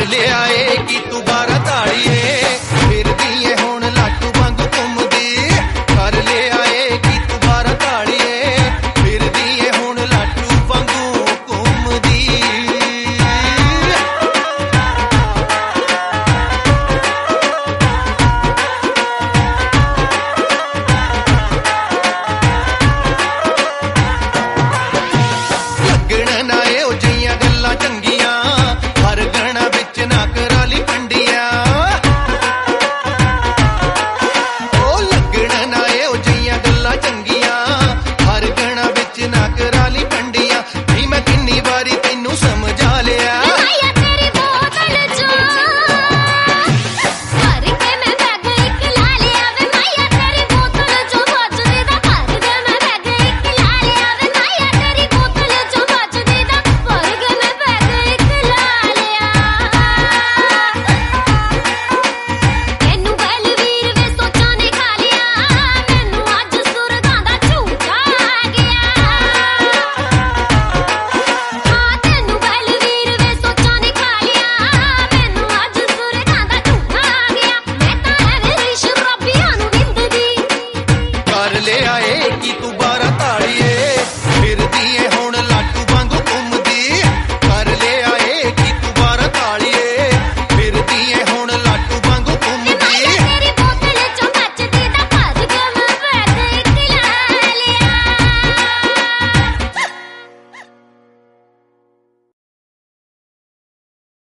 ਲਿਆ ਏ ਕਿ ਤੂੰ 12 ਤਾਲੀਏ ਫਿਰਦੀ ਏ ਹੁਣ ਲਾਟੂ ਵਾਂਗੂ ਘੁੰਮਦੀ ਕਰ ਲਿਆ ਏ ਕਿ ਤੂੰ 12 ਤਾਲੀਏ ਫਿਰਦੀ ਏ ਹੁਣ ਲਾਟੂ ਵਾਂਗੂ ਘੁੰਮਦੀ ਲੱਗਣ ਨਾ ਇਹੋ ਜਿਹੀਆਂ ਗੱਲਾਂ ਚੰਗੀਆਂ ਹਰ ਗਣਾ ਵਿੱਚ ਨਾ ਕਰਾਲੀ ਪੰਡੀਆਂ ਉਹ ਲੱਗਣ ਨਾ ਇਹੋ ਜਿਹੀਆਂ ਗੱਲਾਂ ਚੰਗੀਆਂ ਹਰ ਗਣਾ ਵਿੱਚ ਨਾ ਕਰਾਲੀ ਪੰਡੀਆਂ ਨਹੀਂ ਮੈਂ ਕਿੰਨੀ ਵਾਰੀ ਤੈਨੂੰ ਸਮਝਾ ਲਿਆ ਕਰ ਲਿਆ ਏ ਕਿ ਤੂੰ